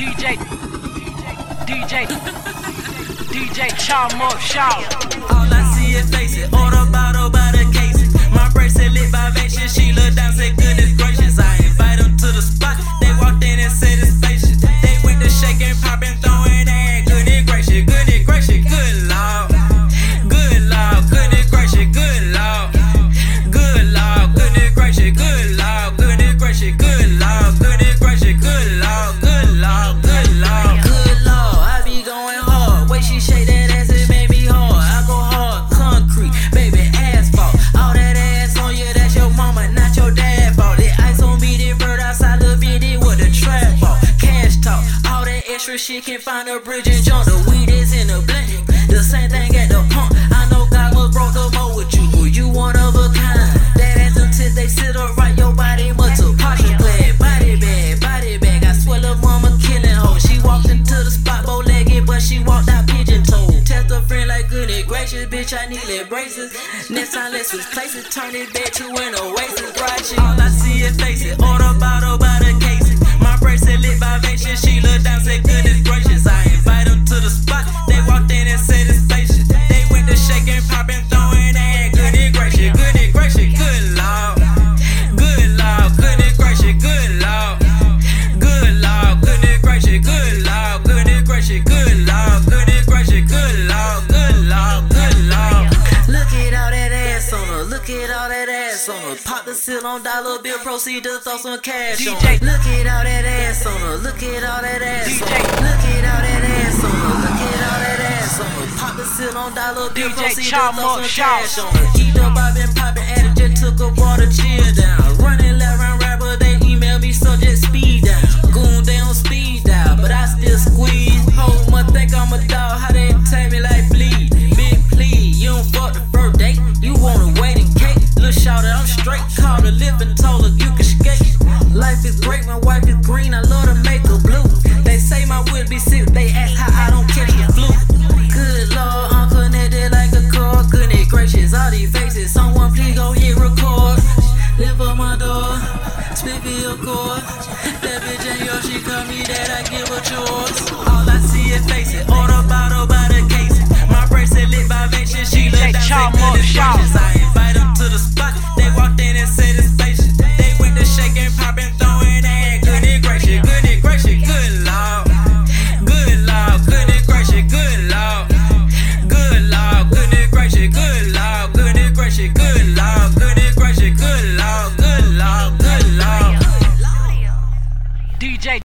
DJ, charm up, shout. All I see is faces, order bottle by the cases. My bracelet lit by Vation, she look down, say goodness gracious. I invite them to the spot, they walked in and said it's spacious. They went to shaking, popping, throwing in. Goodness gracious, goodness gracious, good Lord. Good Lord, goodness gracious, good Lord. Good Lord, goodness gracious, good Lord. Goodness gracious, good Lord. Goodness gracious, good Lord. Good Lord, good Lord. Good Lord, I be going hard. Way she shake that ass, it make me hard. I go hard, concrete, baby, asphalt. All that ass on you, that's your mama, not your dad fault. The ice on me, the bird outside, the bitty with the trap ball. Cash talk, all that extra shit can't find a bridge and jump. The weed is in the blend, the same thing at the pump. I know God was broke the mold with you, but you one of a kind. That ass until they sit up right, your body much a partial glad. Body bag, I swear the mama killing hoe. She walked into the spot bow-legged, but she walked out pigeon-toed. Test a friend like goodness gracious, bitch, I need leg braces. Next time let's switch places, turn it back to an oasis. Right shit. All I see is faces, order bottle by the cases. My bracelet lit by Vation, she look down, say goodness gracious. I invite them to the spot, they walked in and said it's spacious. They went to shaking, popping, throwing in. Goodness gracious, goodness gracious, good Lord. Good Lord, goodness gracious, good Lord. Good Lord, goodness gracious, good Lord. Goodness gracious, good Lord. Goodness gracious, good Lord. Good Lord, good Lord. Look at all that ass on her. Look at all that ass on her. Pop the seal on dollar bill, proceed to throw some cash on her. Look at all that ass on her. Look at all that ass on her. Look at all that ass on her. Look at all that ass on her. Pop the seal on dollar bill, proceed to throw some cash on her. Keep the bobbin' poppin', added just took a water chill down. Running left round rapper, they email me subject speed down. Goon, they on speed dial, but I still squeeze. Whole month think I'm a dog, how they tag me like bleed. Big plea, you don't fuck the first date, you want a waiting cake. Little shouter, I'm straight, called her lip and told her you can skate. Life is great, my wife is green, I love to make her blue. They say my whip be sick, they ask how I don't catch the flu. Good Lord, I'm connected like a car. Goodness gracious, all these faces, someone please go hit record. Live up my door, spit for your cord. That bitch ain't yours, she call me that, I give her chores. All I see is faces, order bottle by the cases. My bracelet lit by Vation, she look down, say goodness gracious. I invite them to the spot, they walked in and said it's spacious. They went to shaking, popping, throwing in. Goodness gracious, goodness gracious, good Lord. Good Lord, goodness gracious, good Lord. Good Lord, goodness gracious, good Lord. Goodness gracious, good Lord. Goodness gracious, good Lord. Good Lord, good Lord. DJ